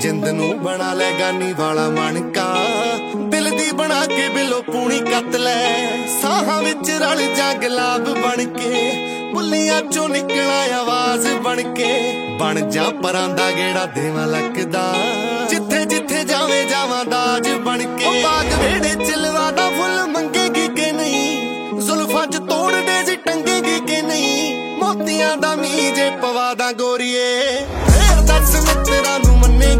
ਜਿੰਦ ਨੂੰ ਬਣਾ ਲੈ ਗਾਨੀ ਵਾਲਾ ਮਣਕਾ, ਦਿਲ ਦੀ ਬਣਾ ਕੇ ਬਿਲੋ ਪੂਣੀ ਕੱਤ ਲੈ। ਸਾਹਾਂ ਵਿੱਚ ਰਲ ਜਾ ਗੁਲਾਬ ਬਣ ਕੇ, ਬੁੱਲੀਆਂ ਚੋਂ ਨਿਕਲਾ ਆਵਾਜ਼ ਬਣ ਕੇ। ਬਣ ਜਾ ਪਰਾਂ ਦਾ ਗੇੜਾ ਦੇਵਾਂ ਲੱਕਦਾ, ਜਿੱਥੇ ਜਿੱਥੇ ਜਾਵੇਂ ਜਾਵਾਂ ਦਾਜ ਬਣ ਕੇ। ਉਹ ਬਾਗ ਵੇੜੇ ਚ ਲਵਾਦਾ ਫੁੱਲ ਮੰਗੇਗੀ ਕਿ ਨਹੀਂ, ਜ਼ੁਲਫਾਂ ਚ ਤੋੜ ਡੇਜ਼ ਟੰਗੇਗੀ ਕਿ ਨਹੀਂ। ਮੋਤੀਆਂ ਦਾ ਮੀਂਹ ਜੇ ਪਵਾ ਦਾਂ ਗੋਰੀਏ, ਫੇਰ ਦੱਸ ਮਿੱਤਰਾਂ